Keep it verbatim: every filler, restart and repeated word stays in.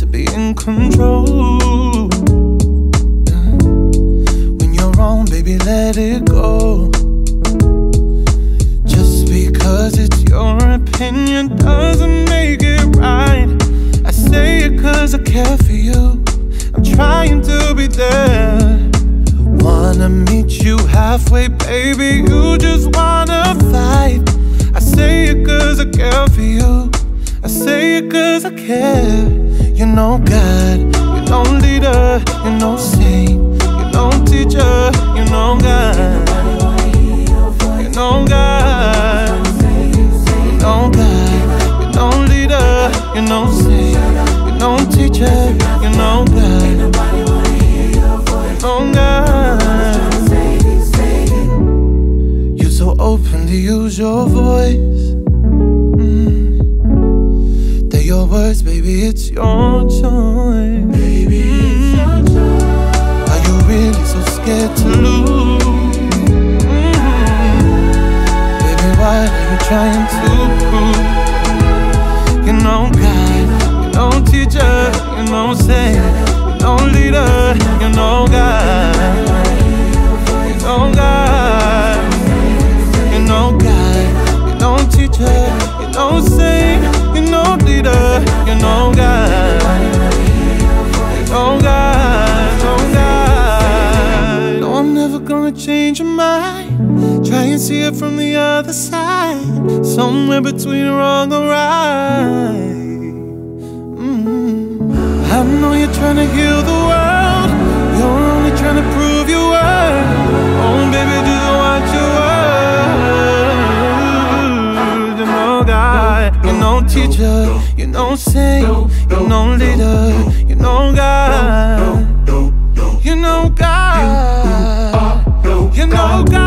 be in control. When you're wrong, baby, let it go. Just because it's your opinion doesn't make it right. I say it cause I care for you. I'm trying to be there. Wanna meet you halfway, baby, you just wanna fight. I say it cause I care for you. I say it cause I care. You know God, you know leader, you know saint, you know teacher, you know God. You know God, you know God, you know leader, you know saint, you know teacher, you know God. You know God. You're so open to use your voice. Your words, baby, it's your choice. Baby, it's your choice. Are you really so scared to lose? Mm-hmm. Baby, what are you trying to prove? You know God, you know teacher, you know saint, you know leader, you know God. You know God, you know God, you know teacher, you know saint, you know leader, you know God. You know God, know God. No, I'm never gonna change your mind. Try and see it from the other side. Somewhere between wrong and right. mm-hmm. I know you're trying to heal the world. You're only trying to prove your worth. Oh baby, just watch your words. You know God, you know teacher, you know saint, you know leader, you know God. You know God, you know God.